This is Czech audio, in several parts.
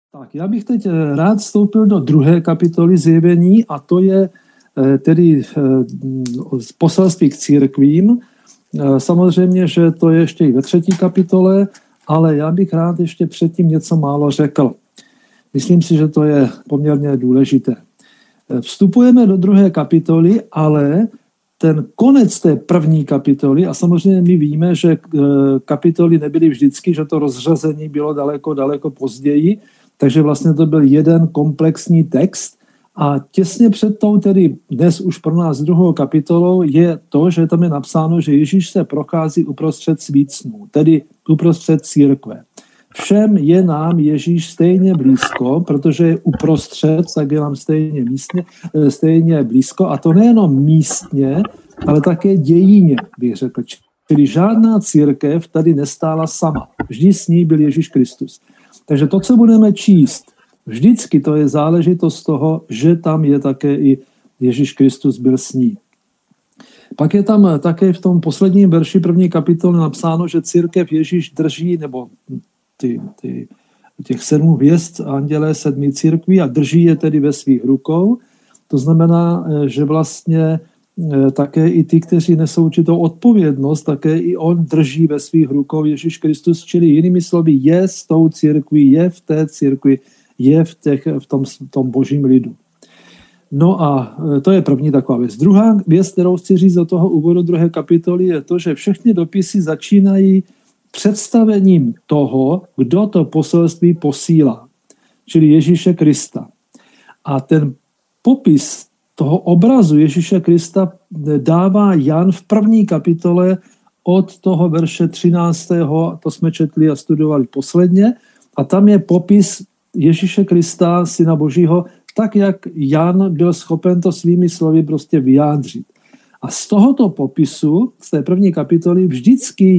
Tak, já bych teď rád vstoupil do druhé kapitoly Zjevení a to je tedy poselství k církvím. Samozřejmě, že to je ještě i ve třetí kapitole, ale já bych rád ještě předtím něco málo řekl. Myslím si, že to je poměrně důležité. Vstupujeme do druhé kapitoly, ale ten konec té první kapitoly, a samozřejmě my víme, že kapitoly nebyly vždycky, že to rozřazení bylo daleko později, takže vlastně to byl jeden komplexní text a těsně před tou, tedy dnes už pro nás druhou kapitolou, je to, že tam je napsáno, že Ježíš se prochází uprostřed svícnů, tedy uprostřed církve. Všem je nám Ježíš stejně blízko, protože je uprostřed, tak je nám stejně blízko, a to nejenom místně, ale také dějině, bych řekl. Čili žádná církev tady nestála sama. Vždy s ní byl Ježíš Kristus. Takže to, co budeme číst, vždycky to je záležitost toho, že tam je také i Ježíš Kristus byl s ní. Pak je tam také v tom posledním verši první kapitoly napsáno, že církev Ježíš drží, nebo těch 7 hvězd andělé 7 církví, a drží je tedy ve svých rukou. To znamená, že vlastně také i ty, kteří nesou určitou odpovědnost, také i on drží ve svých rukou Ježíš Kristus, čili jinými slovy je s tou církví, je v té církvi, je v tom božím lidu. No a to je první taková věc. Druhá věc, kterou chci říct do toho úvodu druhé kapitoly, je to, že všechny dopisy začínají představením toho, kdo to poselství posílá, čili Ježíše Krista. A ten popis toho obrazu Ježíše Krista dává Jan v první kapitole od toho verše 13. To jsme četli a studovali posledně. A tam je popis Ježíše Krista, Syna Božího, tak, jak Jan byl schopen to svými slovy prostě vyjádřit. A z tohoto popisu, z té první kapitoly, vždycky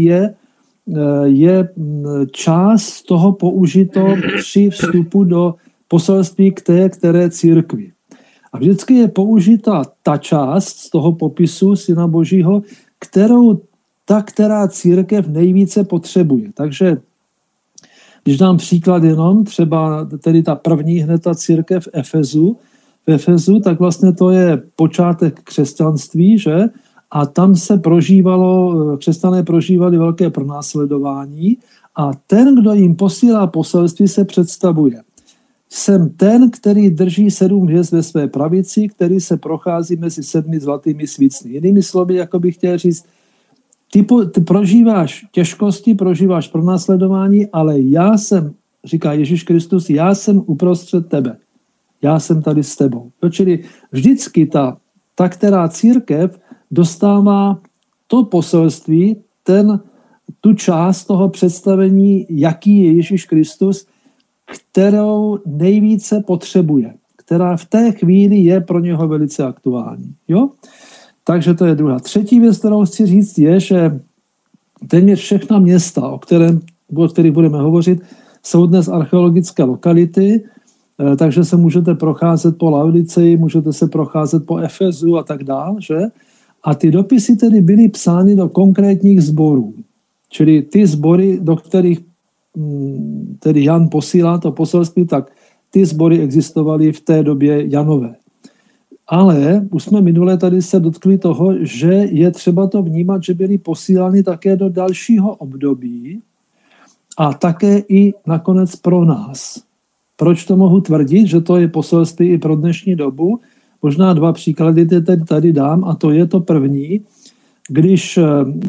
je část toho použito při vstupu do poselství k té které církvi. A vždycky je použita ta část z toho popisu Syna Božího, kterou ta která církev nejvíce potřebuje. Takže když dám příklad jenom, třeba tedy ta první hned ta církev v Efezu, tak vlastně to je počátek křesťanství, že? A tam se křesťané prožívali velké pronásledování a ten, kdo jim posílá poselství, se představuje. Jsem ten, který drží 7 hvězd ve své pravici, který se prochází mezi 7 zlatými svícny. Jinými slovy, jako bych chtěl říct, ty prožíváš těžkosti, prožíváš pronásledování, ale já jsem, říká Ježíš Kristus, já jsem uprostřed tebe. Já jsem tady s tebou. Čili vždycky ta která církev dostává to poselství, tu část toho představení, jaký je Ježíš Kristus, kterou nejvíce potřebuje, která v té chvíli je pro něho velice aktuální. Jo? Takže to je druhá. Třetí věc, kterou chci říct, je, že téměř všechna města, o kterých budeme hovořit, jsou dnes archeologické lokality, takže se můžete procházet po Laodicei, můžete se procházet po Efezu a tak dál, že? A ty dopisy tedy byly psány do konkrétních sborů. Čili ty sbory, do kterých tedy Jan posílá to poselství, tak ty sbory existovaly v té době Janové. Ale už jsme minule tady se dotkli toho, že je třeba to vnímat, že byly posílány také do dalšího období a také i nakonec pro nás. Proč to mohu tvrdit, že to je poselství i pro dnešní dobu? Možná 2 příklady tady dám, a to je to první. Když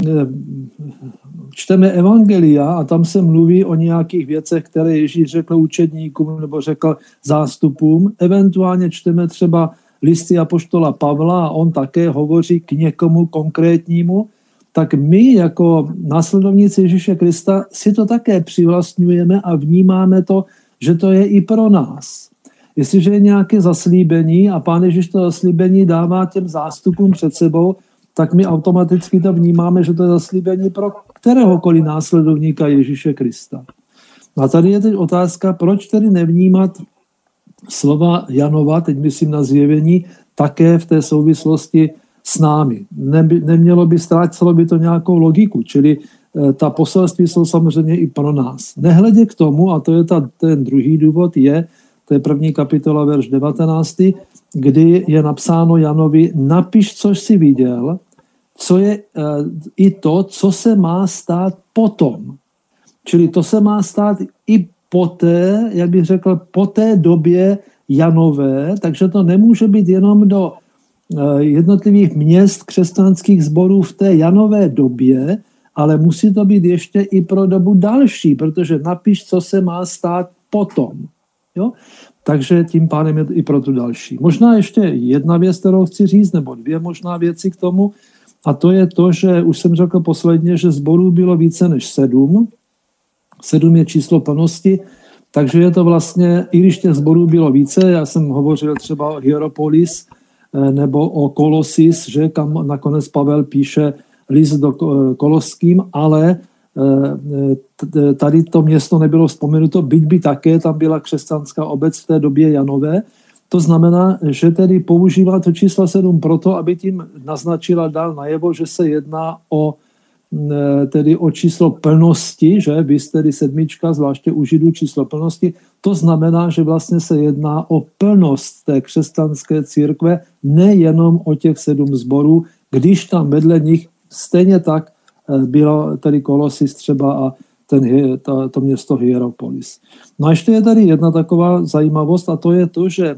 čteme evangelia a tam se mluví o nějakých věcech, které Ježíš řekl učedníkům nebo řekl zástupům, eventuálně čteme třeba listy apoštola Pavla a on také hovoří k někomu konkrétnímu, tak my jako následovníci Ježíše Krista si to také přivlastňujeme a vnímáme to, že to je i pro nás. Jestliže je nějaké zaslíbení a Pán Ježíš to zaslíbení dává těm zástupům před sebou, tak my automaticky to vnímáme, že to je zaslíbení pro kteréhokoliv následovníka Ježíše Krista. A tady je teď otázka, proč tedy nevnímat slova Janova, teď myslím na Zjevení, také v té souvislosti s námi. Nemělo by, ztrácelo by to nějakou logiku, čili ta poselství jsou samozřejmě i pro nás. Nehledě k tomu, a to je ten druhý důvod, to je 1. kapitola, verš 19, kdy je napsáno Janovi, napiš, což jsi viděl, co je i to, co se má stát potom. Čili to se má stát i poté, jak bych řekl, po té době Janové, takže to nemůže být jenom do jednotlivých měst křesťanských sborů v té Janové době, ale musí to být ještě i pro dobu další, protože napiš, co se má stát potom. Jo? Takže tím pádem je to i pro tu další. Možná ještě jedna věc, kterou chci říct, nebo dvě možná věci k tomu, a to je to, že už jsem řekl posledně, že sborů bylo více než 7. 7 je číslo plnosti, takže je to vlastně, i když těch sborů bylo více, já jsem hovořil třeba o Hierapolis nebo o Kolosis, že kam nakonec Pavel píše list do Koloským, ale tady to město nebylo vzpomenuto, byť by také tam byla křesťanská obec v té době Janové. To znamená, že tedy používá to číslo 7 proto, aby tím naznačila dál najevo, že se jedná tedy o číslo plnosti, že vys tedy 7, zvláště u Židů číslo plnosti, to znamená, že vlastně se jedná o plnost té křesťanské církve, nejenom o těch 7 sborů, když tam vedle nich stejně tak bylo tedy Kolosis třeba a to město Hierapolis. No a ještě je tady jedna taková zajímavost a to je to, že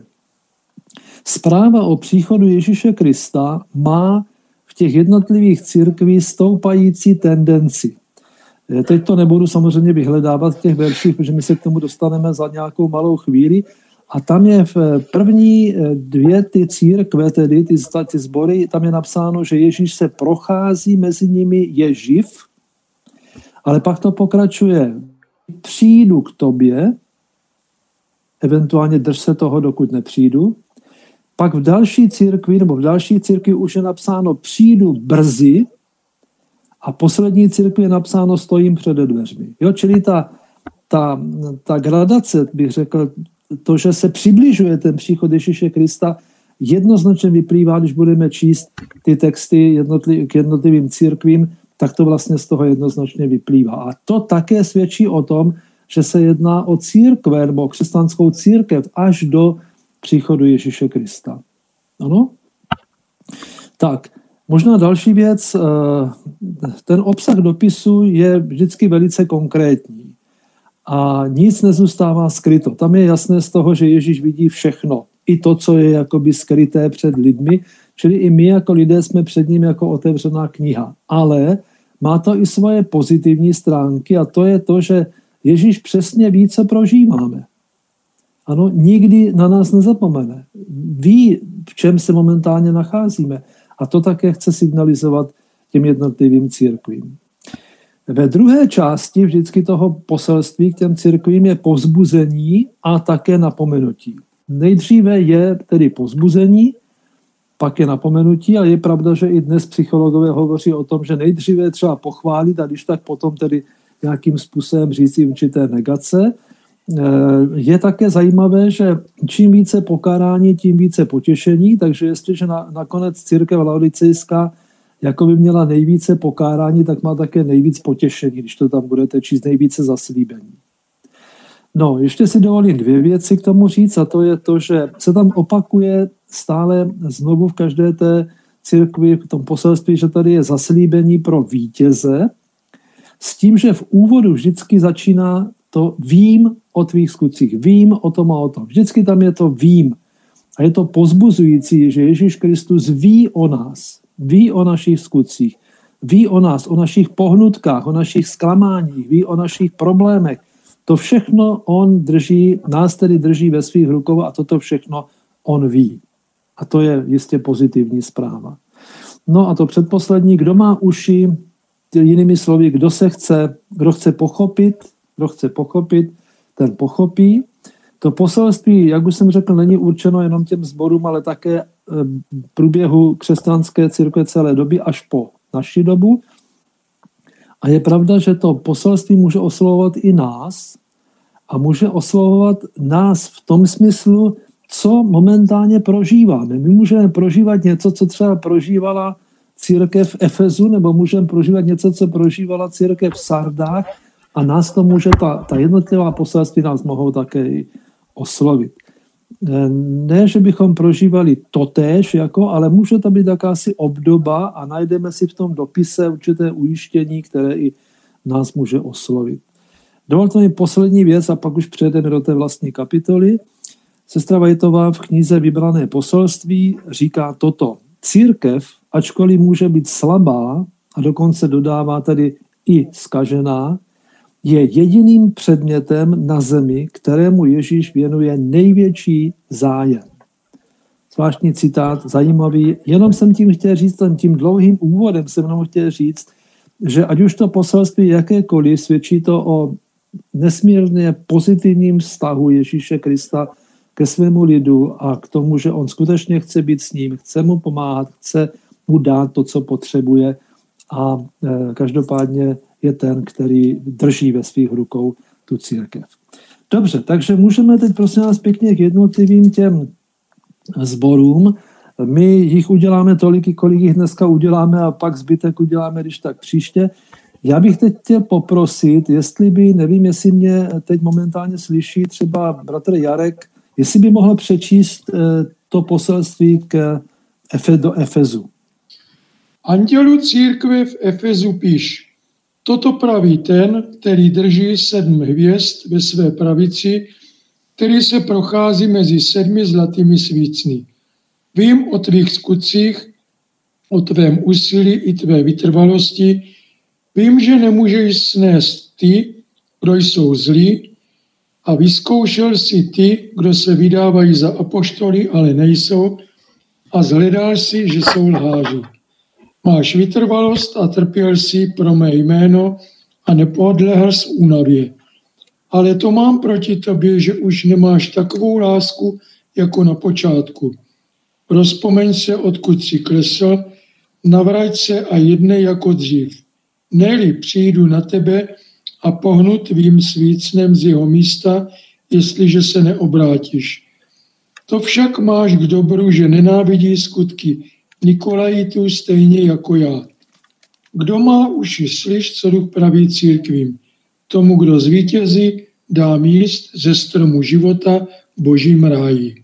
zpráva o příchodu Ježíše Krista má v těch jednotlivých církvích stoupající tendenci. Teď to nebudu samozřejmě vyhledávat v těch verších, protože my se k tomu dostaneme za nějakou malou chvíli. A tam je v první 2 ty církve, tedy ty sbory, tam je napsáno, že Ježíš se prochází, mezi nimi je živ, ale pak to pokračuje. Přijdu k tobě, eventuálně drž se toho, dokud nepřijdu. Pak v další církvi už je napsáno přijdu brzy a poslední církvi je napsáno stojím před dveřmi. Jo, čili ta gradace, bych řekl, to, že se přibližuje ten příchod Ježíše Krista, jednoznačně vyplývá, když budeme číst ty texty k jednotlivým církvím, tak to vlastně z toho jednoznačně vyplývá. A to také svědčí o tom, že se jedná o církve nebo o křesťanskou církev až do příchodu Ježíše Krista. Ano? Tak, možná další věc, ten obsah dopisu je vždycky velice konkrétní a nic nezůstává skryto. Tam je jasné z toho, že Ježíš vidí všechno, i to, co je jakoby skryté před lidmi, čili i my jako lidé jsme před ním jako otevřená kniha. Ale má to i svoje pozitivní stránky a to je to, že Ježíš přesně ví, co prožíváme. Ano, nikdy na nás nezapomene. Ví, v čem se momentálně nacházíme. A to také chce signalizovat těm jednotlivým církvím. Ve druhé části vždycky toho poselství k těm církvím je povzbuzení a také napomenutí. Nejdříve je tedy povzbuzení, pak je napomenutí a je pravda, že i dnes psychologové hovoří o tom, že nejdříve je třeba pochválit a když tak potom tedy nějakým způsobem říct si určité negace. Je také zajímavé, že čím více pokárání, tím více potěšení, takže jestliže nakonec církev laodicejská jako by měla nejvíce pokárání, tak má také nejvíc potěšení, když to tam budete číst, nejvíce zaslíbení. No, ještě si dovolím 2 věci k tomu říct a to je to, že se tam opakuje stále znovu v každé té církvi, v tom poselství, že tady je zaslíbení pro vítěze, s tím, že v úvodu vždycky začíná to vím o tvých skutcích, vím o tom a o tom. Vždycky tam je to vím. A je to povzbuzující, že Ježíš Kristus ví o nás, ví o našich skutcích, ví o nás, o našich pohnutkách, o našich zklamáních, ví o našich problémech. To všechno on drží, nás tedy drží ve svých rukou a toto všechno on ví. A to je jistě pozitivní zpráva. No a to předposlední, kdo má uši, jinými slovy, kdo chce pochopit, ten pochopí. To poselství, jak už jsem řekl, není určeno jenom těm sborům, ale také průběhu křesťanské církve celé doby až po naši dobu. A je pravda, že to poselství může oslovovat i nás a může oslovovat nás v tom smyslu, co momentálně prožíváme. My můžeme prožívat něco, co třeba prožívala církev v Efezu, nebo můžeme prožívat něco, co prožívala církev v Sardách, a nás to může, ta jednotlivá poselství nás mohou také i oslovit. Ne, že bychom prožívali totéž, ale může to být jakási obdoba a najdeme si v tom dopise určité ujištění, které i nás může oslovit. Dovolte mi poslední věc a pak už přejdeme do té vlastní kapitoly. Sestra Whiteová v knize Vybrané poselství říká toto. Církev, ačkoliv může být slabá a dokonce dodává tady i zkažená, je jediným předmětem na zemi, kterému Ježíš věnuje největší zájem. Zvláštní citát, zajímavý. Jenom jsem tím chtěl říct, tím dlouhým úvodem jsem jenom chtěl říct, že ať už to poselství jakékoliv, svědčí to o nesmírně pozitivním vztahu Ježíše Krista ke svému lidu a k tomu, že on skutečně chce být s ním, chce mu pomáhat, chce mu dát to, co potřebuje, a každopádně je ten, který drží ve svých rukou tu církev. Dobře, takže můžeme teď prosím vás pěkně k jednotlivým těm sborům. My jich uděláme tolik, kolik jich dneska uděláme, a pak zbytek uděláme, když tak příště. Já bych teď chtěl poprosit, jestli by, nevím, jestli mě teď momentálně slyší třeba bratr Jarek, jestli by mohl přečíst to poselství do Efezu. Andělu církve v Efezu píš. Toto praví ten, který drží 7 hvězd ve své pravici, který se prochází mezi 7 zlatými svícny. Vím o tvých skutcích, o tvém úsilí i tvé vytrvalosti. Vím, že nemůžeš snést ty, kdo jsou zlí, a vyzkoušel si ty, kdo se vydávají za apoštoly, ale nejsou, a zhledal si, že jsou lháři. Máš vytrvalost a trpěl si pro mé jméno a nepodlehl z únavě. Ale to mám proti tobě, že už nemáš takovou lásku jako na počátku. Rozpomeň se, odkud jsi klesl, navrať se a jednej jako dřív. Ne-li přijdu na tebe a pohnu tvým svícnem z jeho místa, jestliže se neobrátíš. To však máš k dobru, že nenávidí skutky Nikolaitů stejně jako já. Kdo má uši, slyš, co Duch praví církvím. Tomu, kdo zvítězí, dám jíst ze stromu života v božím ráji.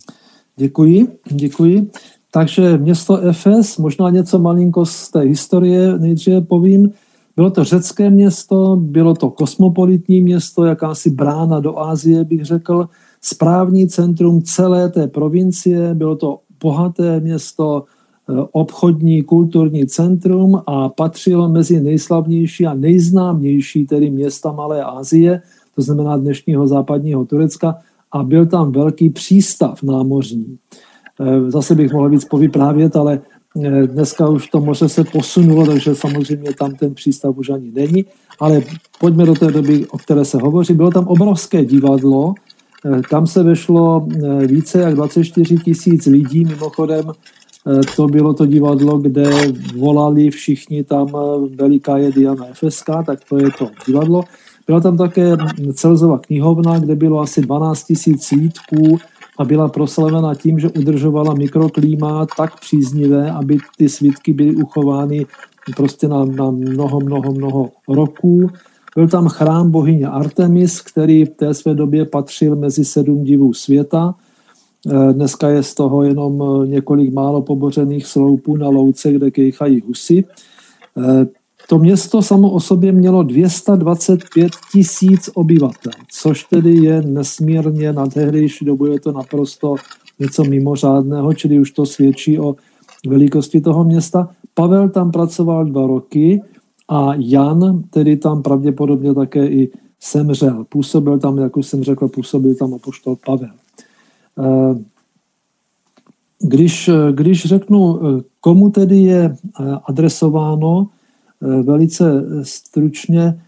Děkuji. Takže město Efes, možná něco malinko z té historie nejdříve povím. Bylo to řecké město, bylo to kosmopolitní město, jakási brána do Asie, bych řekl, správní centrum celé té provincie, bylo to bohaté město, obchodní, kulturní centrum a patřilo mezi nejslavnější a nejznámější tedy města Malé Asie, to znamená dnešního západního Turecka, a byl tam velký přístav námořní. Zase bych mohl víc povyprávět, ale dneska už to moře se posunulo, takže samozřejmě tam ten přístav už ani není, ale pojďme do té doby, o které se hovoří. Bylo tam obrovské divadlo, tam se vešlo více jak 24 000 lidí, mimochodem to bylo to divadlo, kde volali všichni tam veliká je Diana Efeská, tak to je to divadlo. Byla tam také Celzova knihovna, kde bylo asi 12 000 svítků a byla proslavena tím, že udržovala mikroklíma tak příznivé, aby ty svitky byly uchovány prostě na mnoho roků. Byl tam chrám bohyně Artemis, který v té své době patřil mezi 7 divů světa. Dneska je z toho jenom několik málo pobořených sloupů na louce, kde kejchají husy. To město samo o sobě mělo 225 000 obyvatel, což tedy je nesmírně, na tehdejší dobu je to naprosto něco mimořádného, čili už to svědčí o velikosti toho města. Pavel tam pracoval 2 roky a Jan tedy tam pravděpodobně také i zemřel. Působil tam, jak už jsem řekl, působil tam apoštol Pavel. Když řeknu, komu tedy je adresováno, velice stručně,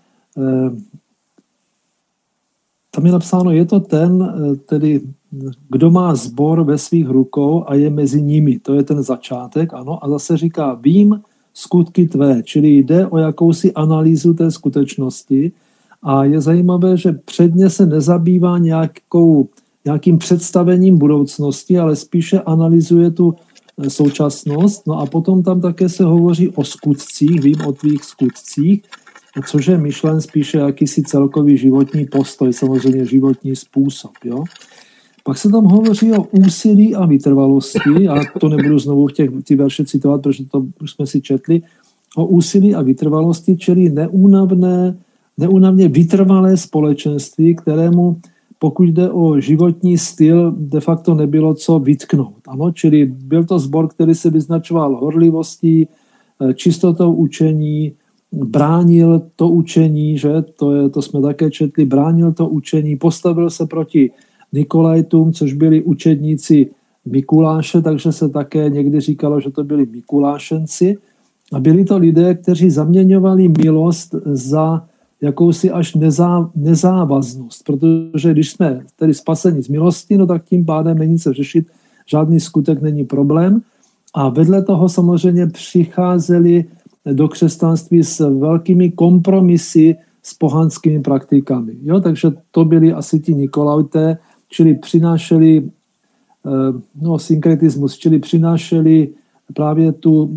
tam je napsáno, je to ten, tedy, kdo má sbor ve svých rukou a je mezi nimi. To je ten začátek, ano. A zase říká, vím skutky tvé, čili jde o jakousi analýzu té skutečnosti a je zajímavé, že předně se nezabývá nějakým představením budoucnosti, ale spíše analyzuje tu současnost. No a potom tam také se hovoří o skutcích, vím o tvých skutcích, což je myšlen spíše jakýsi celkový životní postoj, samozřejmě životní způsob. Jo? Pak se tam hovoří o úsilí a vytrvalosti, já to nebudu znovu ty verše citovat, protože to už jsme si četli, o úsilí a vytrvalosti, čili neúnavně vytrvalé společenství, kterému, pokud jde o životní styl, de facto nebylo co vytknout. Ano? Čili byl to sbor, který se vyznačoval horlivostí, čistotou učení, bránil to učení, že? To jsme také četli, bránil to učení, postavil se proti Nikolajtům, což byli učedníci Mikuláše, takže se také někdy říkalo, že to byli Mikulášenci. A byli to lidé, kteří zaměňovali milost za jakousi až nezávaznost, protože když jsme tedy spaseni z milosti, no tak tím pádem není co řešit, žádný skutek není problém. A vedle toho samozřejmě přicházeli do křesťanství s velkými kompromisy s pohanskými praktikami. Jo? Takže to byli asi ti Nikolajté, čili přinášeli synkretismus, čili přinášeli právě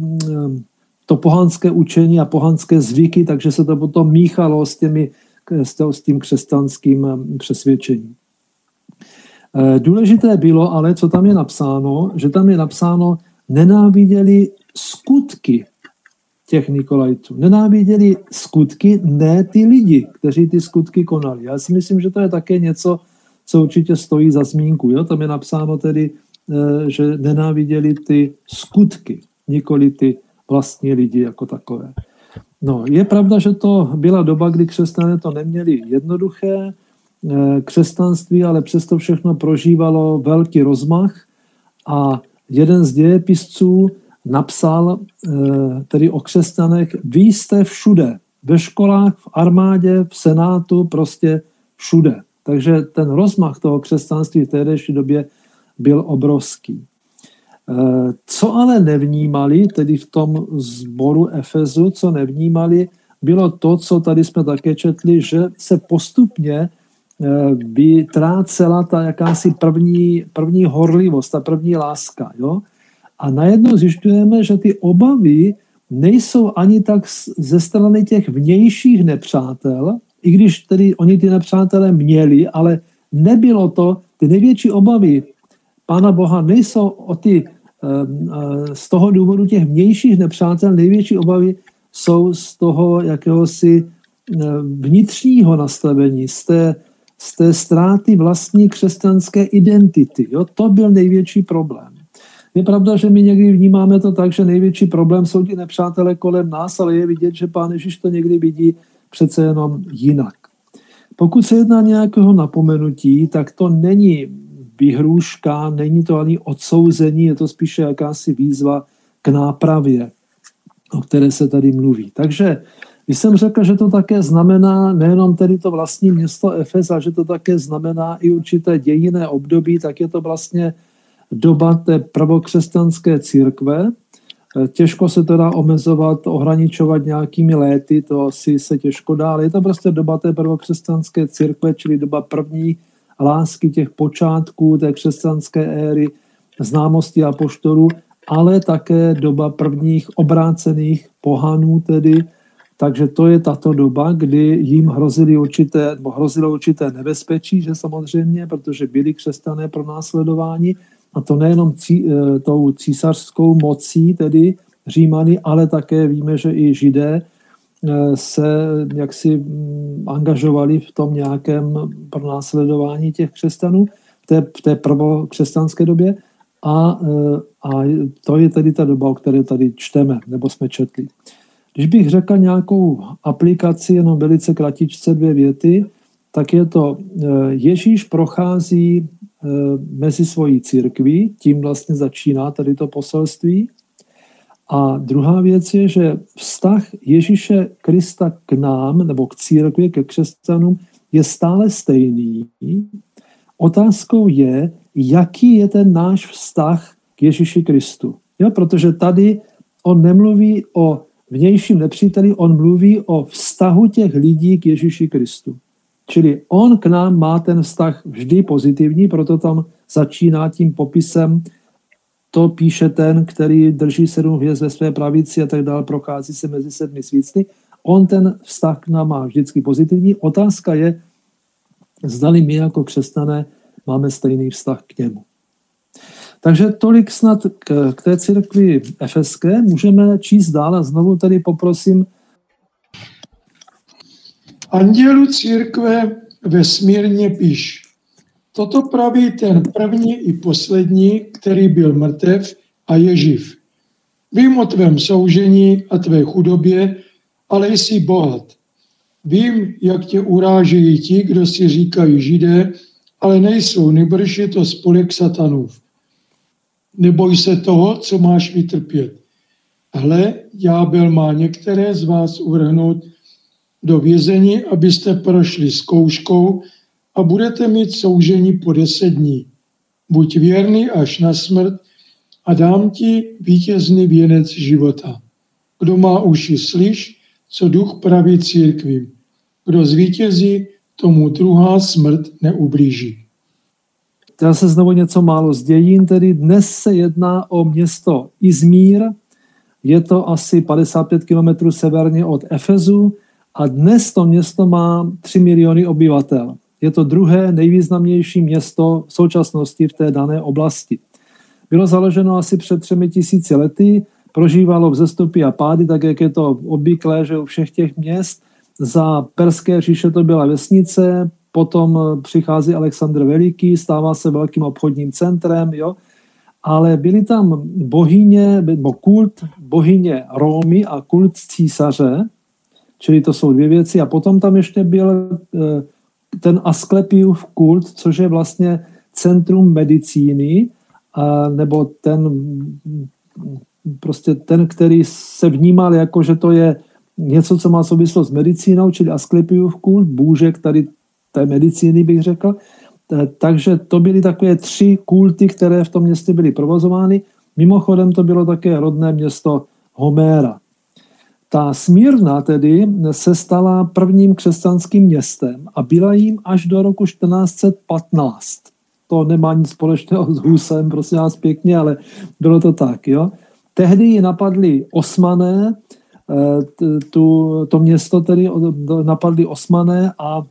to pohanské učení a pohanské zvyky, takže se to potom míchalo s tím křesťanským přesvědčením. Důležité bylo ale, co tam je napsáno, že tam je napsáno, nenáviděli skutky těch Nikolajtů. Nenáviděli skutky, ne ty lidi, kteří ty skutky konali. Já si myslím, že to je také něco, co určitě stojí za zmínku. Jo? Tam je napsáno tedy, že nenáviděli ty skutky, nikoli ty vlastní lidi jako takové. No, je pravda, že to byla doba, kdy křesťané to neměli jednoduché. Křesťanství ale přesto všechno prožívalo velký rozmach a jeden z dějepisců napsal tedy o křesťanech, vy jste všude, ve školách, v armádě, v senátu, prostě všude. Takže ten rozmach toho křesťanství v tehdejší době byl obrovský. Co ale nevnímali, tedy v tom sboru Efezu, co nevnímali, bylo to, co tady jsme také četli, že se postupně vytrácela ta jakási první horlivost, ta první láska. Jo? A najednou zjišťujeme, že ty obavy nejsou ani tak ze strany těch vnějších nepřátel, i když tedy oni ty nepřátelé měli, ale nebylo to, ty největší obavy Pána Boha nejsou z toho důvodu těch vnějších nepřátel, největší obavy jsou z toho jakéhosi vnitřního nastavení, z té ztráty vlastní křesťanské identity. Jo? To byl největší problém. Je pravda, že my někdy vnímáme to tak, že největší problém jsou ti nepřátelé kolem nás, ale je vidět, že Pán Ježíš to někdy vidí přece jenom jinak. Pokud se jedná nějakého napomenutí, tak to není vyhrůžka, není to ani odsouzení, je to spíše jakási výzva k nápravě, o které se tady mluví. Takže když jsem řekl, že to také znamená nejenom tedy to vlastní město Efes, ale že to také znamená i určité dějinné období, tak je to vlastně doba té prvokřesťanské církve. Těžko se to dá omezovat, ohraničovat nějakými léty, to si se těžko dá, ale je to prostě doba té prvokřesťanské církve, čili doba první lásky těch počátků té křesťanské éry, známosti apoštolů, ale také doba prvních obrácených pohanů tedy. Takže to je tato doba, kdy jim hrozilo určité nebezpečí, že samozřejmě, protože byli křesťané pronásledováni, a to nejenom tou císařskou mocí, tedy Římany, ale také víme, že i Židé se jaksi angažovali v tom nějakém pronásledování těch křesťanů v té prvokřesťanské době a to je tedy ta doba, o které tady čteme, nebo jsme četli. Když bych řekl nějakou aplikaci, jenom velice kratičce 2 věty, tak je to, Ježíš prochází mezi svojí církví, tím vlastně začíná tady to poselství. A druhá věc je, že vztah Ježíše Krista k nám, nebo k církvi, ke křesťanům, je stále stejný. Otázkou je, jaký je ten náš vztah k Ježíši Kristu. Jo, protože tady on nemluví o vnějším nepříteli, on mluví o vztahu těch lidí k Ježíši Kristu. Čili on k nám má ten vztah vždy pozitivní, proto tam začíná tím popisem to píše ten, který drží 7 hvězd ve své pravici a tak dále, prochází se mezi 7 svícny. On ten vztah k nám má vždycky pozitivní. Otázka je, zdali my jako křesťané máme stejný vztah k němu. Takže tolik snad k té církvi efeské. Můžeme číst dál a znovu tady poprosím. Andělu církve ve Smírně píš. Toto praví ten první i poslední, který byl mrtev a je živ. Vím o tvém soužení a tvé chudobě, ale jsi bohat. Vím, jak tě urážejí ti, kdo si říkají Židé, ale nejsou, nýbrž je to spolek satanův. Neboj se toho, co máš vytrpět. Hle, ďábel má některé z vás uvrhnout do vězení, abyste prošli zkouškou a budete mít soužení po 10 dní. Buď věrný až na smrt a dám ti vítězný věnec života. Kdo má uši, slyš, co duch praví církvím. Kdo zvítězí, tomu druhá smrt neublíží. Já se znovu něco málo z dějin, tedy dnes se jedná o město Izmír, je to asi 55 km severně od Efezu a dnes to město má 3 miliony obyvatel. Je to druhé nejvýznamnější město v současnosti v té dané oblasti. Bylo založeno asi před 3000 lety, prožívalo vzestupy a pády, tak jak je to obvyklé, že u všech těch měst. Za Perské říše to byla vesnice, potom přichází Alexandr Veliký, stává se velkým obchodním centrem, jo? Ale byly tam bohyně, nebo kult bohyně Rómy a kult císaře, čili to jsou 2 věci. A potom tam ještě byl ten Asklepiův kult, což je vlastně centrum medicíny, nebo ten, který se vnímal jako, že to je něco, co má souvislost s medicínou, čili Asklepiův kult, bůžek tady té medicíny, bych řekl. Takže to byly takové 3 kulty, které v tom městě byly provozovány. Mimochodem to bylo také rodné město Homéra. Ta Smírna tedy se stala prvním křesťanským městem a byla jim až do roku 1415. To nemá nic společného s Husem, prosím vás pěkně, ale bylo to tak. Jo? Tehdy ji napadli Osmané, to město tedy napadli Osmané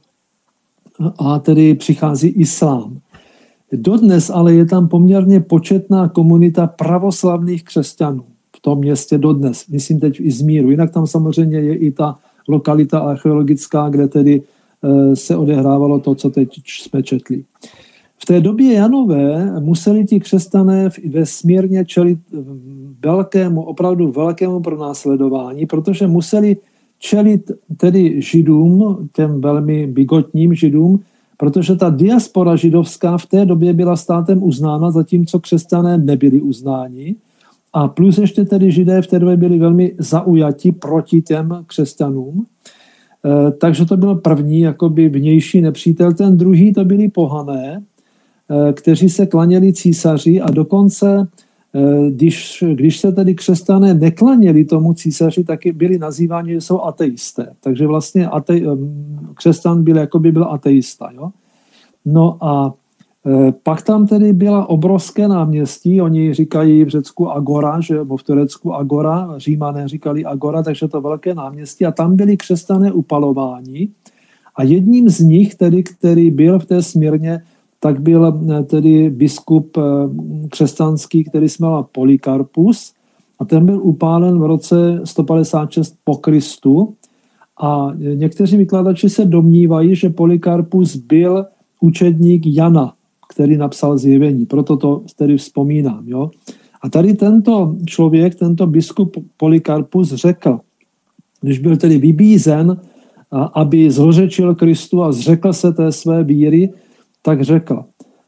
a tedy přichází islám. Dodnes ale je tam poměrně početná komunita pravoslavných křesťanů v tom městě dodnes, myslím teď v Izmíru. Jinak tam samozřejmě je i ta lokalita archeologická, kde tedy se odehrávalo to, co teď jsme četli. V té době Janové museli ti křesťané ve Smírně čelit opravdu velkému pronásledování, protože museli čelit tedy Židům, těm velmi bigotním Židům, protože ta diaspora židovská v té době byla státem uznána, zatímco křesťané nebyli uznáni. A plus ještě tedy Židé v té době byli velmi zaujati proti těm křesťanům. Takže to byl první jakoby vnější nepřítel. Ten druhý to byli pohané, kteří se klaněli císaři a dokonce, když se tedy křesťané neklaněli tomu císaři, tak byli nazýváni, že jsou ateisté. Takže vlastně křesťan byl ateista. Jo? No a pak tam tedy byla obrovské náměstí, oni říkají v Řecku Agora, že, nebo v Turecku Agora, Římané říkali Agora, takže to velké náměstí a tam byli křesťané upalováni a jedním z nich, tedy, který byl v té Smírně, tak byl tedy biskup křesťanský, který se jmenoval Polykarpus a ten byl upálen v roce 156 po Kristu a někteří vykladači se domnívají, že Polykarpus byl učedník Jana, který napsal Zjevení, proto to tedy vzpomínám. Jo? A tady tento člověk, tento biskup Polykarpus řekl, když byl tedy vybízen, aby zlžečil Kristu a zřekl se té své víry, tak řekl,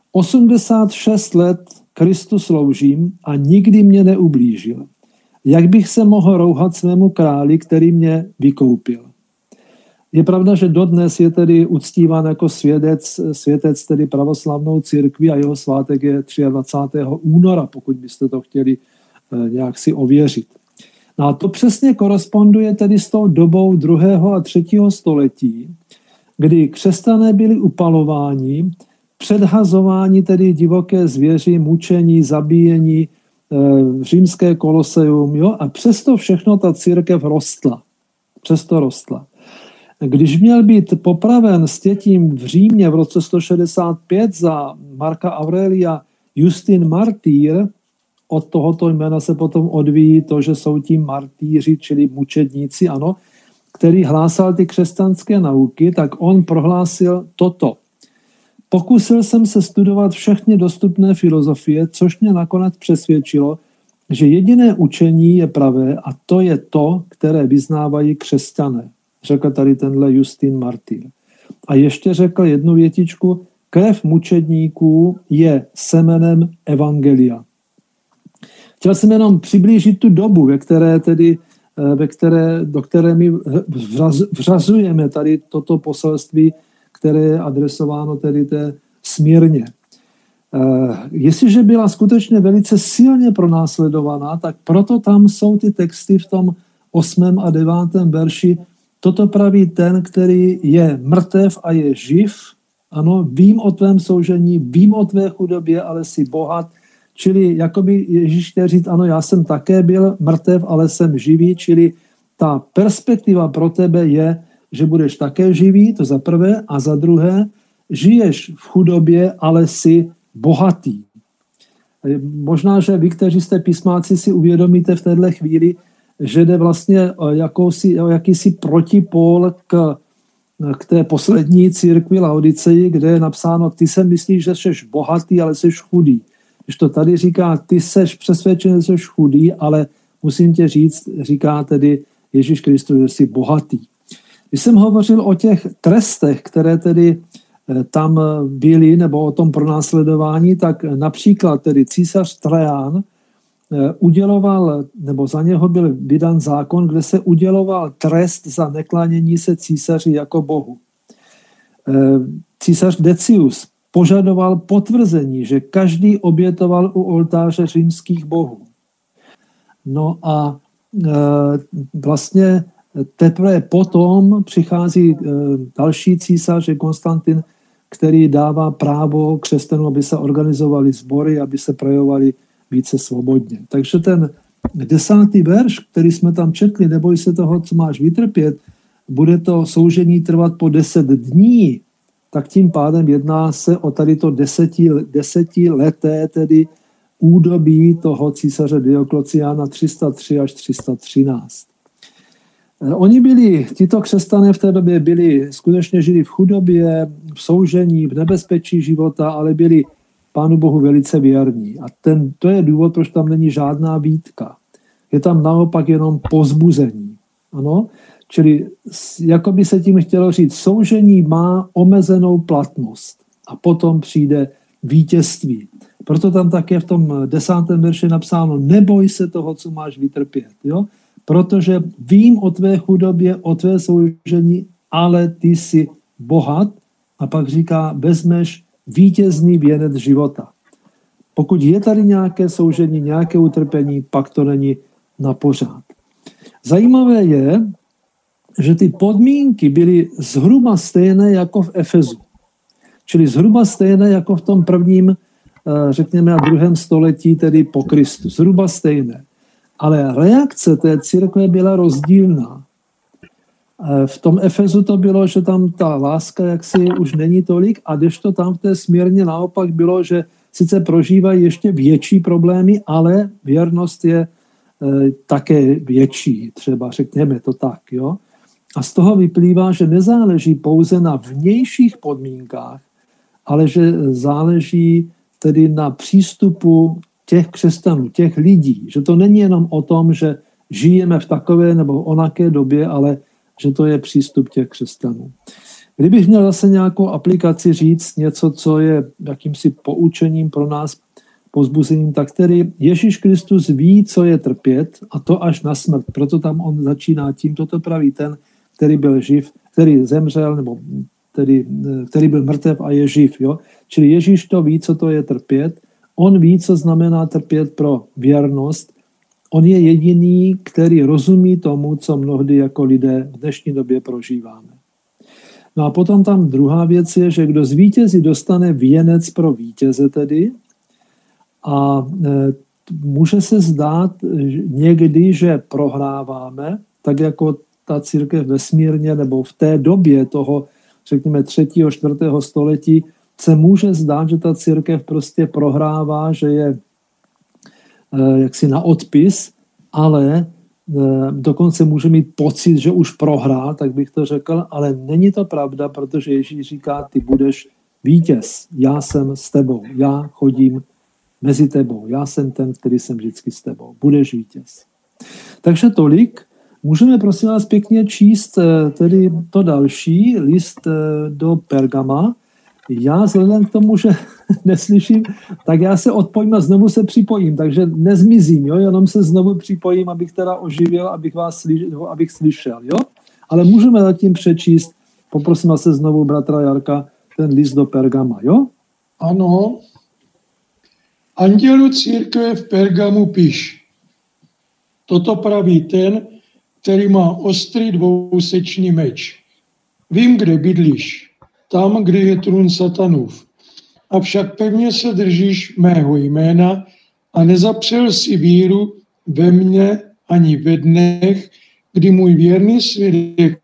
86 let Kristu sloužím a nikdy mě neublížil. Jak bych se mohl rouhat svému králi, který mě vykoupil? Je pravda, že dodnes je tedy uctíván jako světec tedy pravoslavnou církví a jeho svátek je 23. února, pokud byste to chtěli nějak si ověřit. No a to přesně koresponduje tedy s tou dobou 2. a 3. století, kdy křesťané byli upalováni, předhazování tedy divoké zvěři, mučení, zabíjení, římské koloseum, jo, a přesto všechno ta církev rostla. Přesto rostla. Když měl být popraven s tětím v Římě v roce 165 za Marka Aurelia Justin Martýr, od tohoto jména se potom odvíjí to, že jsou tím martýři, čili mučedníci, ano, který hlásal ty křesťanské nauky, tak on prohlásil toto. Pokusil jsem se studovat všechny dostupné filozofie, což mě nakonec přesvědčilo, že jediné učení je pravé a to je to, které vyznávají křesťané. Řekl tady tenhle Justin Martýr. A ještě řekl jednu větičku, krev mučedníků je semenem evangelia. Chtěl jsem jenom přiblížit tu dobu, do které my vřazujeme tady toto poselství, které je adresováno tedy té Smírně. Jestliže byla skutečně velice silně pronásledovaná, tak proto tam jsou ty texty v tom 8. a 9. verši. Toto praví ten, který je mrtev a je živ. Ano, vím o tvém soužení, vím o tvé chudobě, ale jsi bohat. Čili jakoby Ježíš chtěl říct, ano, já jsem také byl mrtev, ale jsem živý. Čili ta perspektiva pro tebe je, že budeš také živý, to za prvé, a za druhé, žiješ v chudobě, ale jsi bohatý. Možná, že vy, kteří jste písmáci, si uvědomíte v této chvíli, že jde vlastně o jakýsi protipól k té poslední církvi Laodicei, kde je napsáno, ty se myslíš, že jsi bohatý, ale jsi chudý. Když to tady říká, ty jsi přesvědčen, že jsi chudý, ale musím tě říct, říká tedy Ježíš Kristus, že jsi bohatý. Když jsem hovořil o těch trestech, které tedy tam byly, nebo o tom pronásledování, tak například tedy císař Trajan uděloval, nebo za něho byl vydan zákon, kde se uděloval trest za neklánění se císaři jako bohu. Císař Decius požadoval potvrzení, že každý obětoval u oltáře římských bohů. No a vlastně teprve potom přichází další císař, Konstantin, který dává právo křesťanům, aby se organizovali sbory, aby se projevovali více svobodně. Takže ten 10. verš, který jsme tam četli, neboj se toho, co máš vytrpět, bude to soužení trvat po 10 dní, tak tím pádem jedná se o tady to 10leté tedy údobí toho císaře Diokleciána 303 až 313. Oni tito křesťané v té době skutečně žili v chudobě, v soužení, v nebezpečí života, ale byli Pánu Bohu velice věrní. A to je důvod, proč tam není žádná výtka. Je tam naopak jenom povzbuzení. Ano? Čili jako by se tím chtělo říct, soužení má omezenou platnost a potom přijde vítězství. Proto tam také v tom 10. verši napsáno, neboj se toho, co máš vytrpět. Jo? Protože vím o tvé chudobě, o tvé soužení, ale ty jsi bohat, a pak říká, vezmeš vítězný věnec života. Pokud je tady nějaké soužení, nějaké utrpení, pak to není na pořád. Zajímavé je, že ty podmínky byly zhruba stejné jako v Efezu. Čili zhruba stejné jako v tom prvním, řekněme, a 2. století, tedy po Kristu. Zhruba stejné. Ale reakce té církve byla rozdílná. V tom Efezu to bylo, že tam ta láska jaksi už není tolik, a kdežto tam v té Smírně naopak bylo, že sice prožívají ještě větší problémy, ale věrnost je také větší, třeba řekněme to tak. Jo? A z toho vyplývá, že nezáleží pouze na vnějších podmínkách, ale že záleží tedy na přístupu těch křesťanů, těch lidí. Že to není jenom o tom, že žijeme v takové nebo onaké době, ale že to je přístup těch křesťanů. Kdybych měl zase nějakou aplikaci říct něco, co je jakýmsi poučením pro nás, povzbuzením, tak tedy Ježíš Kristus ví, co je trpět, a to až na smrt. Proto tam on začíná tím, toto praví ten, který byl živ, který zemřel, nebo který byl mrtev a je živ. Jo? Čili Ježíš to ví, co to je trpět. On ví, co znamená trpět pro věrnost. On je jediný, který rozumí tomu, co mnohdy jako lidé v dnešní době prožíváme. No a potom tam druhá věc je, že kdo zvítězí, dostane věnec pro vítěze tedy. A může se zdát někdy, že prohráváme, tak jako ta církev vesmírně, nebo v té době toho, řekněme, 3. 4. století, se může zdát, že ta církev prostě prohrává, že je jaksi na odpis, ale dokonce může mít pocit, že už prohrál, tak bych to řekl, ale není to pravda, protože Ježíš říká, ty budeš vítěz, já jsem s tebou, já chodím mezi tebou, já jsem ten, který jsem vždycky s tebou, budeš vítěz. Takže tolik. Můžeme prosím vás pěkně číst tedy to další, list do Pergama. Já vzhledem k tomu, že neslyším, tak já se odpojím a znovu se připojím, takže nezmizím, jo? Jenom se znovu připojím, abych teda oživil, abych slyšel. Jo? Ale můžeme zatím přečíst, poprosím vás se znovu bratra Jarka, ten list do Pergama, jo? Ano. Andělu církve v Pergamu píš. Toto praví ten, který má ostrý dvousečný meč. Vím, kde bydlíš, tam, kde je trůn satanův. Avšak pevně se držíš mého jména a nezapřel si víru ve mně ani ve dnech, kdy můj věrný svědek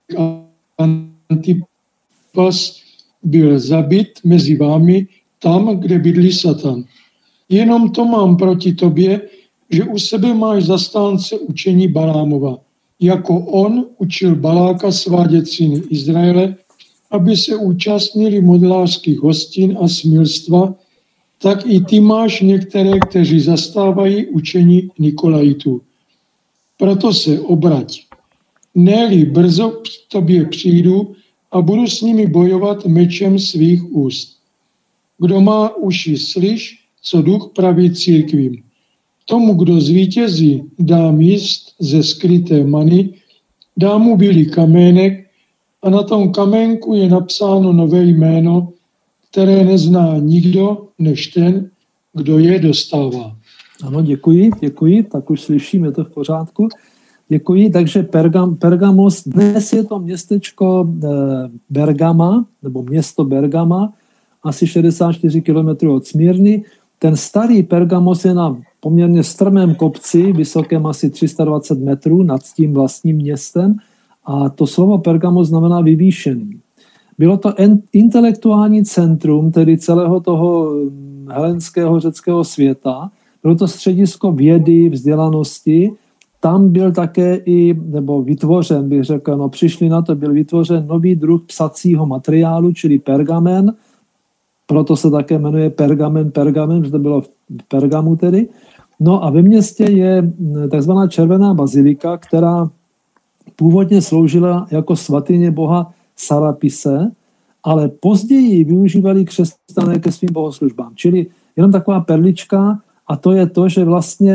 Antipas byl zabit mezi vámi tam, kde bydlí Satan. Jenom to mám proti tobě, že u sebe máš zastánce učení Balámova. Jako on učil Baláka svádět syny Izraele, aby se účastnili modlářských hostin a smilstva, tak i ty máš některé, kteří zastávají učení Nikolajitů. Proto se obrať. Ne-li brzo k tobě přijdu a budu s nimi bojovat mečem svých úst. Kdo má uši, slyš, co duch praví církvím. Tomu, kdo zvítězí, dám jíst ze skryté many, dám mu bílý kamének a na tom kamenku je napsáno nové jméno, které nezná nikdo než ten, kdo je dostává. Ano, děkuji, tak už slyším, je to v pořádku. Děkuji, takže Pergamos, dnes je to městečko Bergama, nebo město Bergama, asi 64 km od Smírny. Ten starý Pergamos je na poměrně strmém kopci, vysokém asi 320 metrů nad tím vlastním městem a to slovo Pergamos znamená vyvýšený. Bylo to intelektuální centrum, tedy celého toho helenského řeckého světa. Bylo to středisko vědy, vzdělanosti. Tam byl také nebo vytvořen, bych řekl, přišli na to, byl vytvořen nový druh psacího materiálu, čili pergamen. Proto se také jmenuje pergamen, že to bylo v Pergamu tedy. No a ve městě je takzvaná červená bazilika, která původně sloužila jako svatyně boha Sarapise, ale později využívali křesťané ke svým bohoslužbám. Čili jenom taková perlička a to je to, že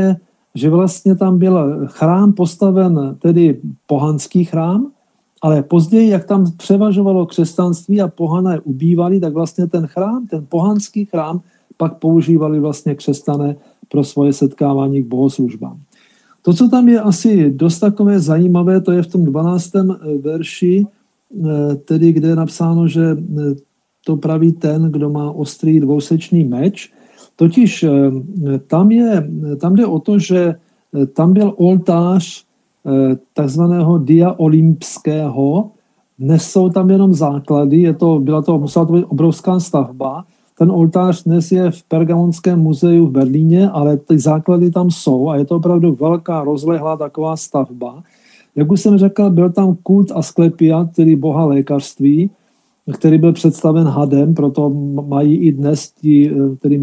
vlastně tam byl chrám postaven, tedy pohanský chrám, ale později, jak tam převažovalo křesťanství a pohané ubývali, tak vlastně ten chrám, ten pohanský chrám, pak používali vlastně křesťané pro svoje setkávání k bohoslužbám. To, co tam je asi dost takové zajímavé, to je v tom 12. verši, tedy kde je napsáno, že to praví ten, kdo má ostrý dvousečný meč. Totiž tam jde o to, že tam byl oltář takzvaného dia olympského. Dnes jsou tam jenom základy, musela to být obrovská stavba. Ten oltář dnes je v Pergamonském muzeu v Berlíně, ale ty základy tam jsou a je to opravdu velká, rozlehlá taková stavba. Jak už jsem řekl, byl tam kult Asklepia, tedy boha lékařství, který byl představen hadem, proto mají i dnes tedy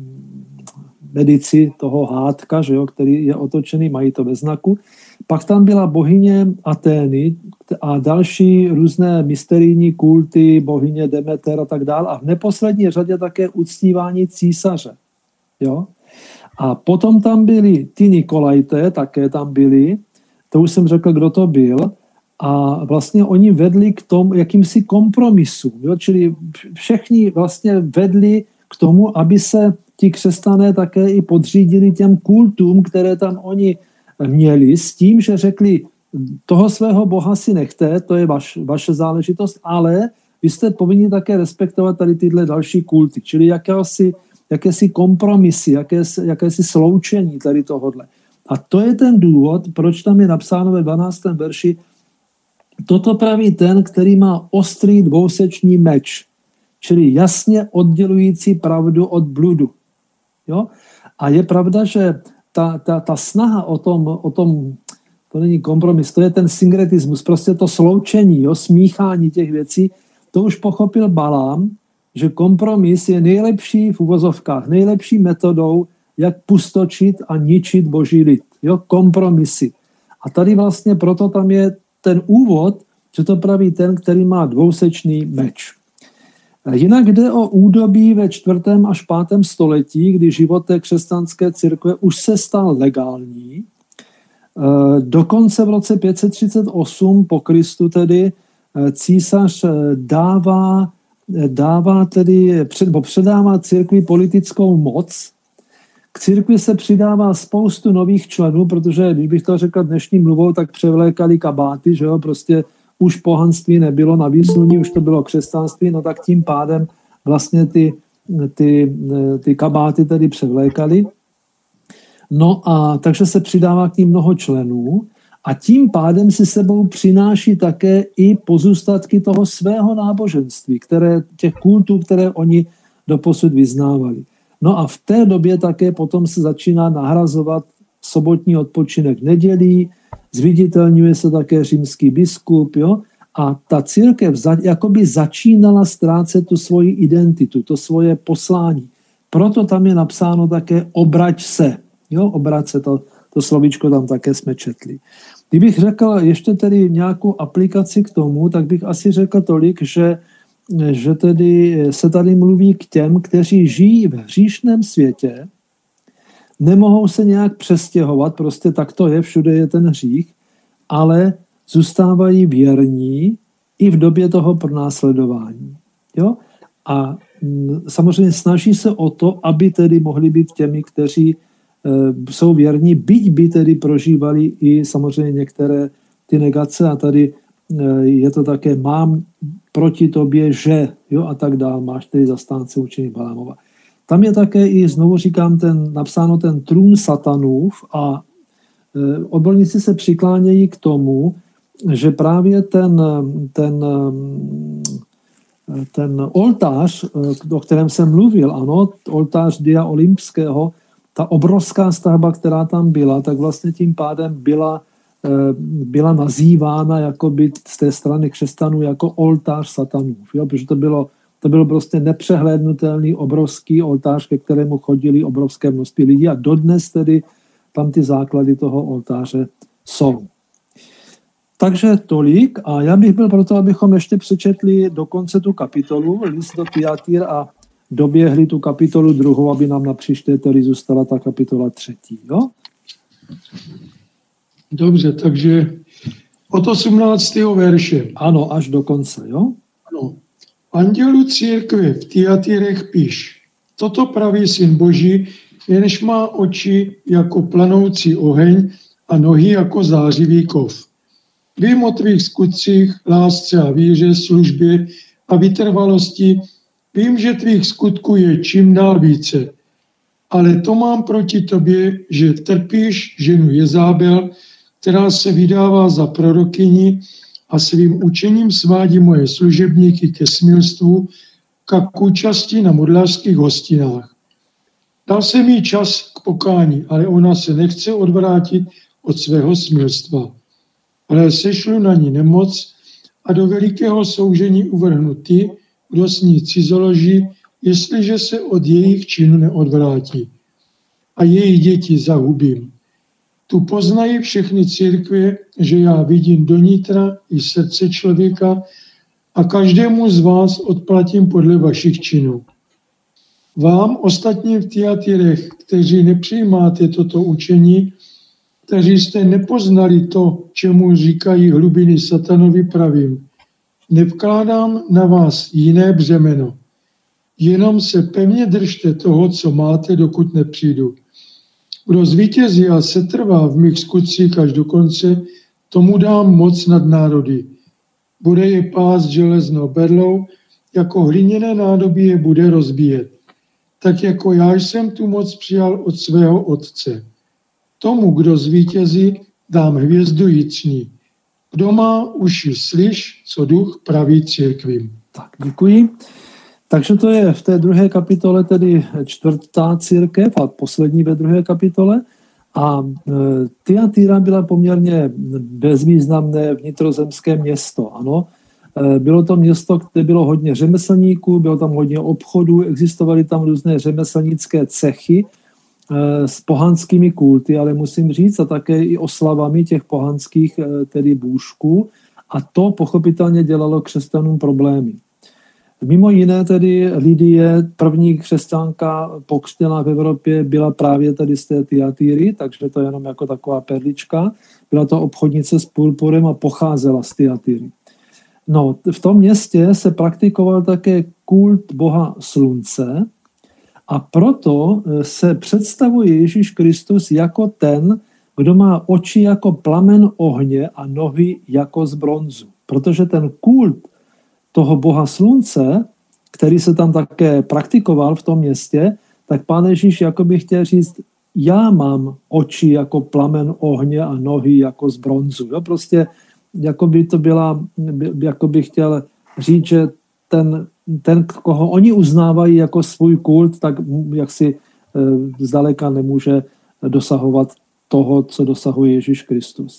medici toho hádka, že jo, který je otočený, mají to ve znaku. Pak tam byla bohyně Atény a další různé mysterijní kulty, bohyně Demeter a tak dále. A v neposlední řadě také uctívání císaře. Jo? A potom tam byli ty Nikolajté, také tam byli, to už jsem řekl, kdo to byl. A vlastně oni vedli k tomu jakýmsi kompromisu. Jo? Čili všichni vlastně vedli k tomu, aby se ti křesťané také i podřídili těm kultům, které tam oni měli, s tím, že řekli, toho svého boha si nechte, to je vaše záležitost, ale vy jste povinni také respektovat tady tyhle další kulty, čili jakési kompromisy, jakési sloučení tady tohodle. A to je ten důvod, proč tam je napsáno ve 12. verši: toto praví ten, který má ostrý dvousečný meč, čili jasně oddělující pravdu od bludu. Jo? A je pravda, že ta snaha o tom, to není kompromis, to je ten synkretismus, prostě to sloučení, jo, smíchání těch věcí, to už pochopil Balám, že kompromis je nejlepší v uvozovkách, nejlepší metodou, jak pustočit a ničit boží lid. Jo, kompromisy. A tady vlastně proto tam je ten úvod, že to praví ten, který má dvousečný meč. Jinak jde o údobí ve 4. až 5. století, kdy život té křesťanské církve už se stal legální. Dokonce v roce 538 po Kristu tedy císař předává církvi politickou moc. K církvi se přidává spoustu nových členů, protože, když bych to řekl dnešní mluvou, tak převlékali kabáty, že jo, prostě už pohanství nebylo na výsluní, už to bylo křesťanství, no tak tím pádem vlastně ty kabáty tedy převlékali. No a takže se přidává k ním mnoho členů a tím pádem si sebou přináší také i pozůstatky toho svého náboženství, těch kultů, které oni doposud vyznávali. No a v té době také potom se začíná nahrazovat sobotní odpočinek nedělí, zviditelňuje se také římský biskup, jo? A ta církev jakoby začínala ztrácet tu svoji identitu, to svoje poslání. Proto tam je napsáno také obrať se. Jo? Obrať se, to slovíčko tam také jsme četli. Kdybych řekl ještě tedy nějakou aplikaci k tomu, tak bych asi řekl tolik, že tedy se tady mluví k těm, kteří žijí v hříšném světě, nemohou se nějak přestěhovat, prostě tak to je, všude je ten hřích, ale zůstávají věrní i v době toho pronásledování. Jo? A samozřejmě snaží se o to, aby tedy mohli být těmi, kteří jsou věrní, byť by tedy prožívali i samozřejmě některé ty negace a tady je to také mám proti tobě, že, jo, a tak dále, máš tedy zastánce učení Balámova. Tam je také i, znovu říkám, napsáno ten trůn satanův a odborníci se přiklánějí k tomu, že právě ten oltář, o kterém jsem mluvil, ano, oltář Dia Olympského, ta obrovská stavba, která tam byla, tak vlastně tím pádem byla nazývána jakoby z té strany křesťanů jako oltář satanův, jo? Protože to bylo prostě nepřehlédnutelný obrovský oltář, ke kterému chodili obrovské množství lidí a dodnes tedy tam ty základy toho oltáře jsou. Takže tolik a já bych byl proto, abychom ještě přečetli do konce tu kapitolu, list do Tyatýr a doběhli tu kapitolu 2, aby nám na příště tedy zůstala ta kapitola 3. Jo? Dobře, takže od 18. verše. Ano, až do konce, jo? Ano. Andělu církve v Tyatyrech píš, toto praví Syn Boží, jenž má oči jako planoucí oheň a nohy jako zářivý kov. Vím o tvých skutcích, lásce a víře, službě a vytrvalosti, vím, že tvých skutků je čím dál více, ale to mám proti tobě, že trpíš ženu Jezábel, která se vydává za prorokyni a svým učením svádí moje služebníky ke smilstvu, k účasti na modlářských hostinách. Dal jsem jí čas k pokání, ale ona se nechce odvrátit od svého smilstva. Ale sešlu na ní nemoc a do velikého soužení uvrhnu ty, kdo s ní cizoloží, jestliže se od jejich činu neodvrátí. A její děti zahubím. Tu poznají všechny církve, že já vidím do nitra i srdce člověka a každému z vás odplatím podle vašich činů. Vám ostatním v Tyatyrech, kteří nepřijímáte toto učení, kteří jste nepoznali to, čemu říkají hlubiny satanovi, pravím, nevkládám na vás jiné břemeno. Jenom se pevně držte toho, co máte, dokud nepřijdu. Kdo zvítězí a setrvá v mých skutcích až do konce, tomu dám moc nad národy. Bude je pást železnou berlou, jako hliněné nádobí je bude rozbíjet. tak jako já jsem tu moc přijal od svého Otce. Tomu, kdo zvítězí, dám hvězdu jícní. Kdo má uši, slyš, co duch praví církvím. Tak, děkuji. Takže to je v té druhé kapitole tedy čtvrtá církev a poslední ve druhé kapitole. A Thyatira byla poměrně bezvýznamné vnitrozemské město, ano. Bylo to město, kde bylo hodně řemeslníků, bylo tam hodně obchodů, existovaly tam různé řemeslnické cechy s pohanskými kulty, ale musím říct, a také i oslavami těch pohanských tedy bůžků. A to pochopitelně dělalo křesťanům problémy. Mimo jiné tedy Lidie, první křesťanka pokřtěná v Evropě, byla právě tady z té Thyatiry, takže to je jenom jako taková perlička. Byla to obchodnice s purpurem a pocházela z Thyatiry. No, v tom městě se praktikoval také kult boha slunce a proto se představuje Ježíš Kristus jako ten, kdo má oči jako plamen ohně a nohy jako z bronzu. Protože ten kult toho boha slunce, který se tam také praktikoval v tom městě, tak Pán Ježíš jakoby chtěl říct, já mám oči jako plamen ohně a nohy jako z bronzu. Jo? Prostě jakoby to byla, jakoby chtěl říct, že ten, koho oni uznávají jako svůj kult, tak jaksi zdaleka nemůže dosahovat toho, co dosahuje Ježíš Kristus.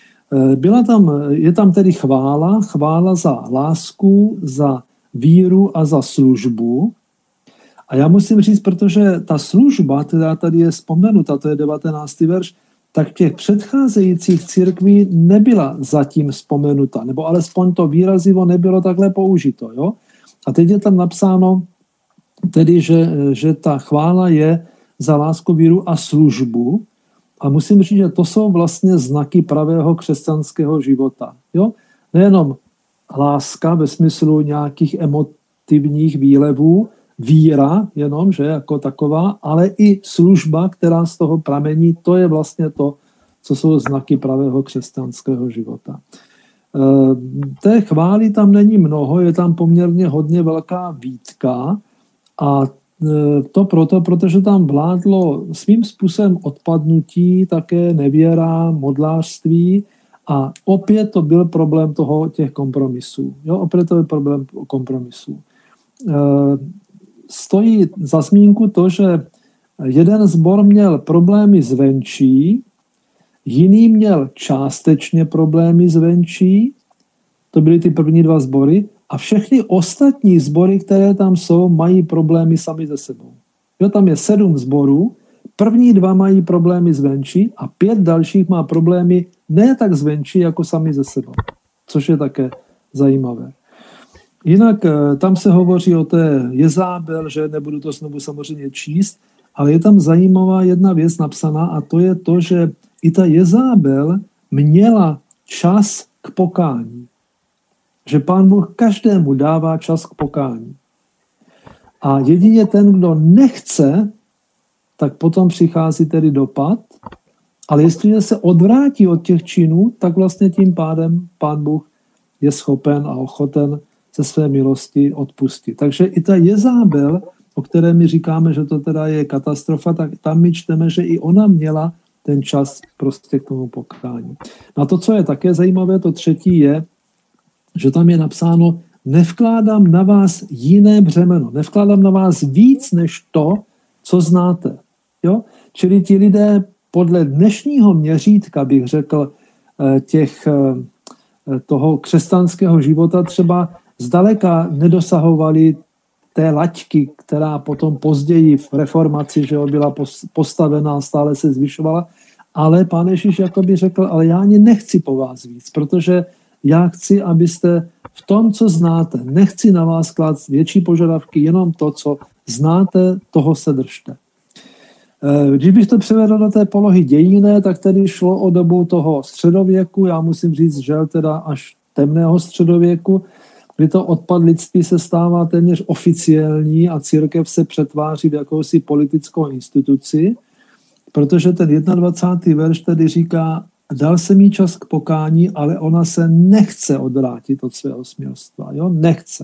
Je tam tedy chvála za lásku, za víru a za službu. A já musím říct, protože ta služba, která tady je vzpomenuta, to je 19. verš, tak v těch předcházejících církví nebyla zatím vzpomenuta, nebo alespoň to výrazivo nebylo takhle použito. Jo? A teď je tam napsáno, tedy, že ta chvála je za lásku, víru a službu. A musím říct, že to jsou vlastně znaky pravého křesťanského života. Jo? Nejenom láska ve smyslu nějakých emotivních výlevů, víra jenom, že jako taková, ale i služba, která z toho pramení, to je vlastně to, co jsou znaky pravého křesťanského života. Té chvály tam není mnoho, je tam poměrně hodně velká výtka a to proto, protože tam vládlo svým způsobem odpadnutí, také nevěra, modlářství a opět to byl problém těch kompromisů. Jo, opět to byl problém kompromisů. Stojí za zmínku to, že jeden sbor měl problémy zvenčí, jiný měl částečně problémy zvenčí, to byly ty první dva sbory, a všechny ostatní sbory, které tam jsou, mají problémy sami ze sebou. Jo, tam je 7 sborů, první 2 mají problémy zvenčí a 5 dalších má problémy ne tak zvenčí, jako sami ze sebou, což je také zajímavé. Jinak tam se hovoří o té Jezábel, že nebudu to znovu samozřejmě číst, ale je tam zajímavá jedna věc napsaná a to je to, že i ta Jezábel měla čas k pokání. Že Pán Bůh každému dává čas k pokání. A jedině ten, kdo nechce, tak potom přichází tedy dopad, ale jestliže se odvrátí od těch činů, tak vlastně tím pádem Pán Bůh je schopen a ochoten ze své milosti odpustit. Takže i ta Jezábel, o které my říkáme, že to teda je katastrofa, tak tam my čteme, že i ona měla ten čas prostě k tomu pokání. No a to, co je také zajímavé, to třetí je, že tam je napsáno, nevkládám na vás jiné břemeno, nevkládám na vás víc než to, co znáte. Jo? Čili ti lidé podle dnešního měřítka, bych řekl, toho křesťanského života třeba zdaleka nedosahovali té laťky, která potom později v reformaci, že byla postavená, stále se zvyšovala, ale Pán Ježíš jakoby řekl, ale já ani nechci po vás víc, protože já chci, abyste v tom, co znáte, nechci na vás klást větší požadavky, jenom to, co znáte, toho se držte. Když bych to převedl do té polohy dějinné, tak tedy šlo o dobu toho středověku, já musím říct, že teda až temného středověku, kdy to odpadlictví se stává téměř oficiální a církev se přetváří v jakousi politickou instituci, protože ten 21. verš tedy říká, dal jsem jí čas k pokání, ale ona se nechce odvrátit od svého smělstva. Jo? Nechce.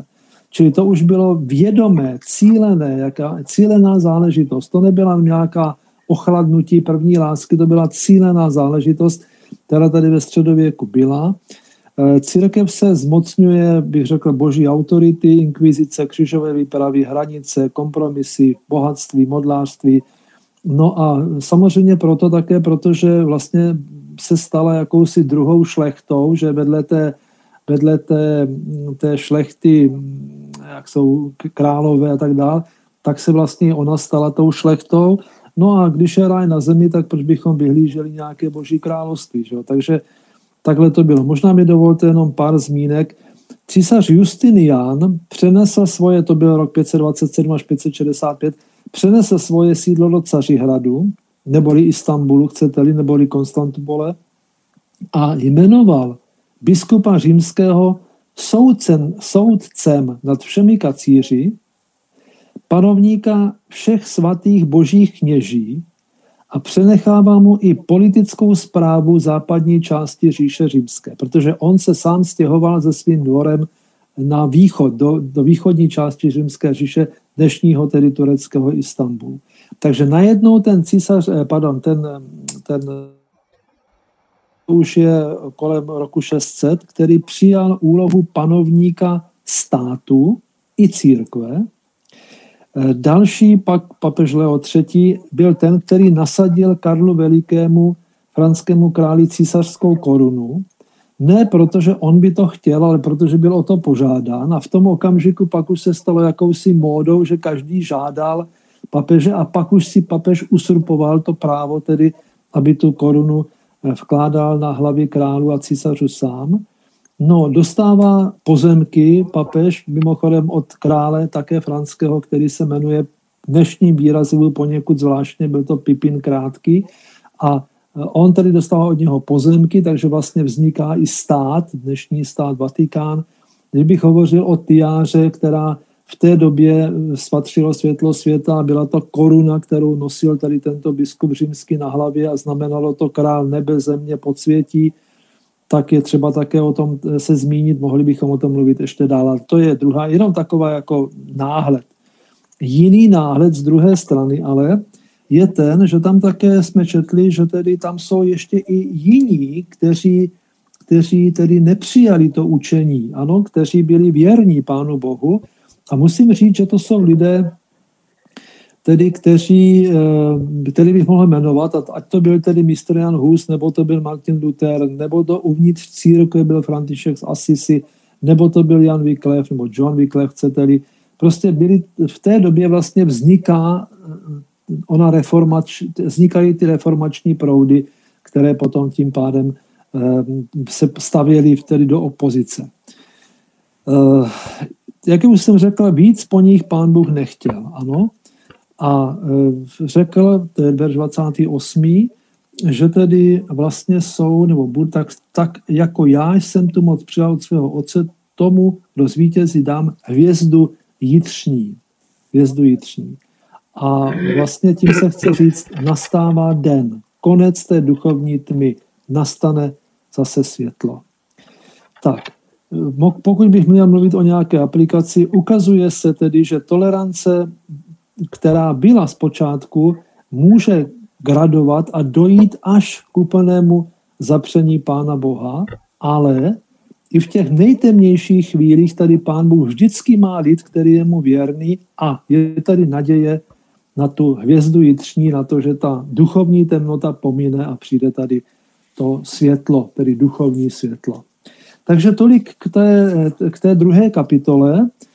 Čili to už bylo vědomé, cílená záležitost. To nebyla nějaká ochladnutí první lásky, to byla cílená záležitost, která tady ve středověku byla. Církev se zmocňuje, bych řekl, boží autority, inkvizice, křižové výpravy, hranice, kompromisy, bohatství, modlářství. No a samozřejmě proto také, protože vlastně se stala jakousi druhou šlechtou, že vedle té šlechty, jak jsou králové a tak dále, tak se vlastně ona stala tou šlechtou. No a když je ráj na zemi, tak proč bychom vyhlíželi nějaké boží království. Že? Takže takhle to bylo. Možná mi dovolte jenom pár zmínek. Císař Justinian přenesl svoje, to byl rok 527 až 565, přenesl svoje sídlo do Cařihradu, neboli Istanbulu, chcete-li, neboli Konstantopole, a jmenoval biskupa římského soudcem nad všemi kacíři, panovníka všech svatých božích kněží a přenechává mu i politickou správu západní části říše římské, protože on se sám stěhoval se svým dvorem na východ, do východní části římské říše, dnešního tedy tureckého Istanbulu. Takže najednou ten císař, ten už je kolem roku 600, který přijal úlohu panovníka státu i církve. Další pak papež Leo III. Byl ten, který nasadil Karlu Velikému, franskému králi, císařskou korunu. Ne protože on by to chtěl, ale protože byl o to požádán. A v tom okamžiku pak už se stalo jakousi módou, že každý žádal papeže a pak už si papež usurpoval to právo, tedy aby tu korunu vkládal na hlavy králu a císařů sám. No, dostává pozemky papež, mimochodem od krále také franského, který se jmenuje dnešním výrazu poněkud zvláštně, byl to Pipin Krátký, a on tedy dostává od něho pozemky, takže vlastně vzniká i stát, dnešní stát Vatikán. Kdybych hovořil o tiáře, která v té době spatřilo světlo světa, byla to koruna, kterou nosil tady tento biskup římský na hlavě a znamenalo to král nebe, země, podsvětí, tak je třeba také o tom se zmínit, mohli bychom o tom mluvit ještě dál. To je druhá, jenom taková jako náhled. Jiný náhled z druhé strany ale je ten, že tam také jsme četli, že tedy tam jsou ještě i jiní, kteří tedy nepřijali to učení, ano, kteří byli věrní Pánu Bohu. A musím říct, že to jsou lidé, tedy, který bych mohl jmenovat, ať to byl tedy mistr Jan Hus, nebo to byl Martin Luther, nebo to uvnitř církve byl František z Assisi, nebo to byl Jan Wycliffe, nebo John Wycliffe, chcete-li. Prostě byli, v té době vlastně vznikají ty reformační proudy, které potom tím pádem se stavěly tedy do opozice. Jak už jsem řekl, víc po nich Pán Bůh nechtěl, ano. A řekl, to je verš 28, že tedy vlastně jsou, nebo budu tak jako já jsem tu moc přijal od svého otce, tomu do zvítězí dám hvězdu jitřní. Hvězdu jitřní. A vlastně tím se chce říct, nastává den, konec té duchovní tmy, nastane zase světlo. Tak, pokud bych měl mluvit o nějaké aplikaci, ukazuje se tedy, že tolerance, která byla zpočátku, může gradovat a dojít až k úplnému zapření Pána Boha, ale i v těch nejtemnějších chvílích tady Pán Bůh vždycky má lid, který je mu věrný, a je tady naděje na tu hvězdu jitřní, na to, že ta duchovní temnota pomine a přijde tady to světlo, tedy duchovní světlo. Takže tolik k té druhé kapitole.